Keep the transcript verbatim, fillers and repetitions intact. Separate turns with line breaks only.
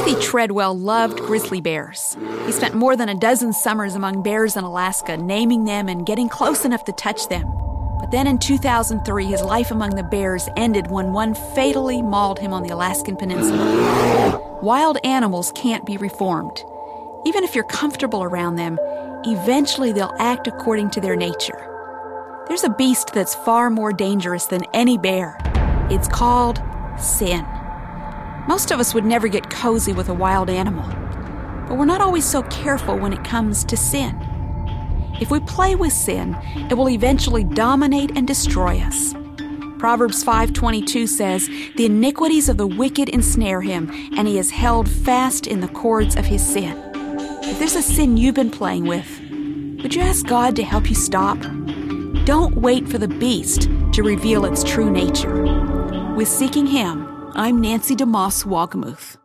Timothy Treadwell loved grizzly bears. He spent more than a dozen summers among bears in Alaska, naming them and getting close enough to touch them. But then in two thousand three, his life among the bears ended when one fatally mauled him on the Alaskan peninsula. Wild animals can't be reformed. Even if you're comfortable around them, eventually they'll act according to their nature. There's a beast that's far more dangerous than any bear. It's called sin. Most of us would never get cozy with a wild animal, but we're not always so careful when it comes to sin. If we play with sin, it will eventually dominate and destroy us. Proverbs five twenty-two says, "The iniquities of the wicked ensnare him, and he is held fast in the cords of his sin." If there's a sin you've been playing with, would you ask God to help you stop? Don't wait for the beast to reveal its true nature. With Seeking Him, I'm Nancy DeMoss Wolgemuth.